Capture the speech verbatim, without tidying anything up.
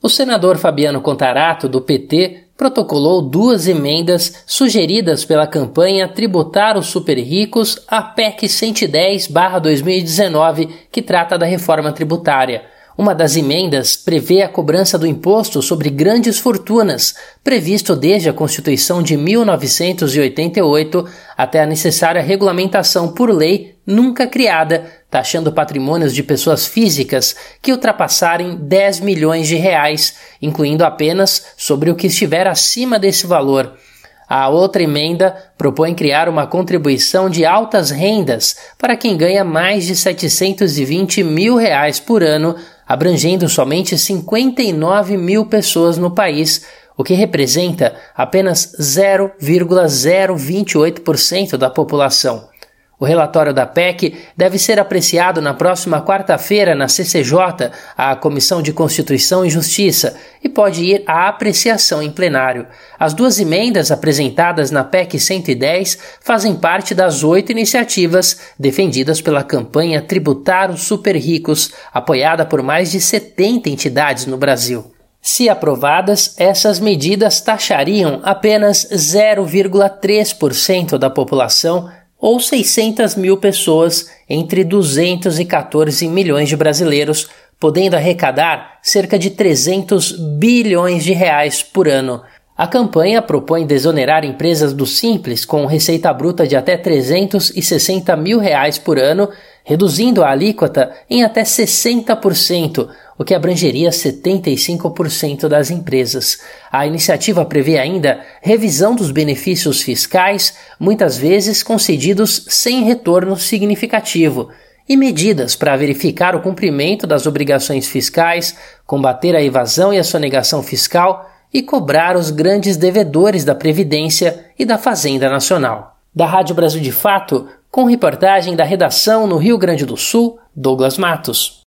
O senador Fabiano Contarato, do P T, protocolou duas emendas sugeridas pela campanha Tributar os Super Ricos à P E C cento e dez barra dois mil e dezenove, que trata da reforma tributária. Uma das emendas prevê a cobrança do imposto sobre grandes fortunas, previsto desde a Constituição de mil novecentos e oitenta e oito até a necessária regulamentação por lei nunca criada, taxando patrimônios de pessoas físicas que ultrapassarem dez milhões de reais, incluindo apenas sobre o que estiver acima desse valor. A outra emenda propõe criar uma contribuição de altas rendas para quem ganha mais de setecentos e vinte mil reais por ano, abrangendo somente cinquenta e nove mil pessoas no país, o que representa apenas zero vírgula zero vinte e oito por cento da população. O relatório da P E C deve ser apreciado na próxima quarta-feira na C C J, a Comissão de Constituição e Justiça, e pode ir à apreciação em plenário. As duas emendas apresentadas na P E C cento e dez fazem parte das oito iniciativas defendidas pela campanha Tributar os Super Ricos, apoiada por mais de setenta entidades no Brasil. Se aprovadas, essas medidas taxariam apenas zero vírgula três por cento da população, ou seiscentas mil pessoas entre duzentos e quatorze milhões de brasileiros, podendo arrecadar cerca de trezentos bilhões de reais por ano. A campanha propõe desonerar empresas do Simples com receita bruta de até trezentos e sessenta mil reais por ano, reduzindo a alíquota em até sessenta por cento, o que abrangeria setenta e cinco por cento das empresas. A iniciativa prevê ainda revisão dos benefícios fiscais, muitas vezes concedidos sem retorno significativo, e medidas para verificar o cumprimento das obrigações fiscais, combater a evasão e a sonegação fiscal e cobrar os grandes devedores da Previdência e da Fazenda Nacional. Da Rádio Brasil de Fato, com reportagem da redação no Rio Grande do Sul, Douglas Matos.